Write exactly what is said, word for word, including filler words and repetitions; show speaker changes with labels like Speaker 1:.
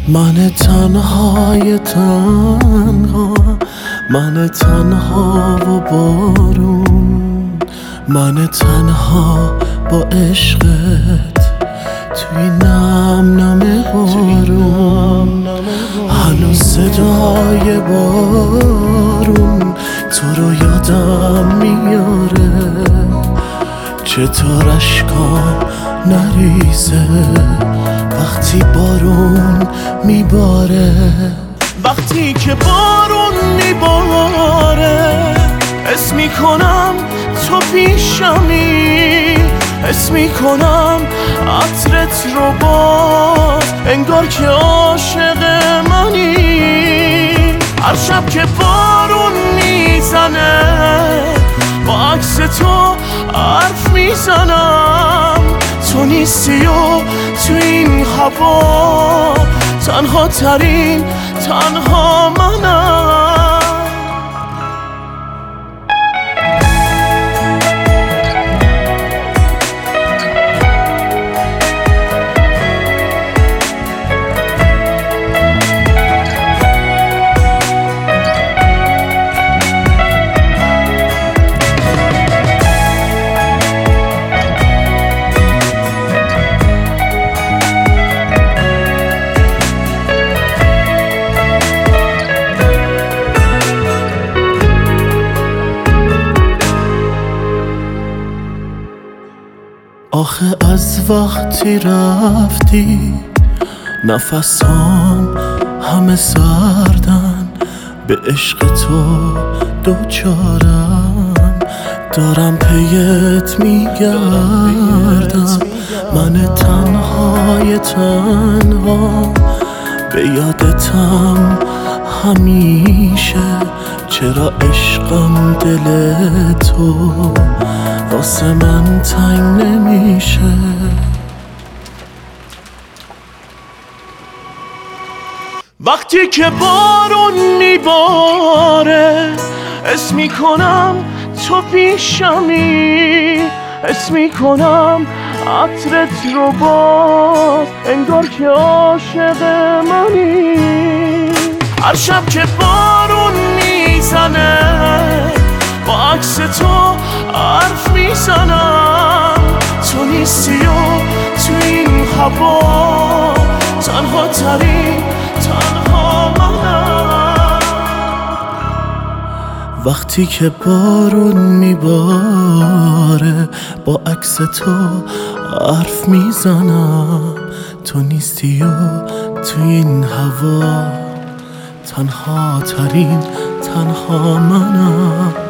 Speaker 1: من تنهای تنها، من تنها و بارون، من تنها با عشقت توی نم نم بارون. هنوز صدای بارون تو رو یادم میاره، چطور اشکام نریزه وقتی بارون میباره. وقتی که بارون میباره حس میکنم تو پیشمی، حس میکنم عطرت رو باز، انگار که عاشق منی. هر شب که بارون میزنه با عکس تو حرف میزنم، تو نیستی و تو این هوا تنها ترین تنها منم. آخه از وقتی رفتی نفسام همه سردن، به عشق تو دوچارم، دارم پیت میگردم. من تنهای تنها به یادتم همیشه، چرا عشقم دل تو واسه من تنگ نمیشه. وقتی که بارون میباره حس میکنم تو پیشمی، حس میکنم عطرت رو باز، انگار که عاشق منی. هر شب که بارون میزنه با عکس تو حرف میزنم، تو نیستی و تو این هوا تنها ترین تنها منم. وقتی که بارون میباره با عکس تو حرف میزنم، تو نیستی و تو این هوا تنها ترین تنها منم.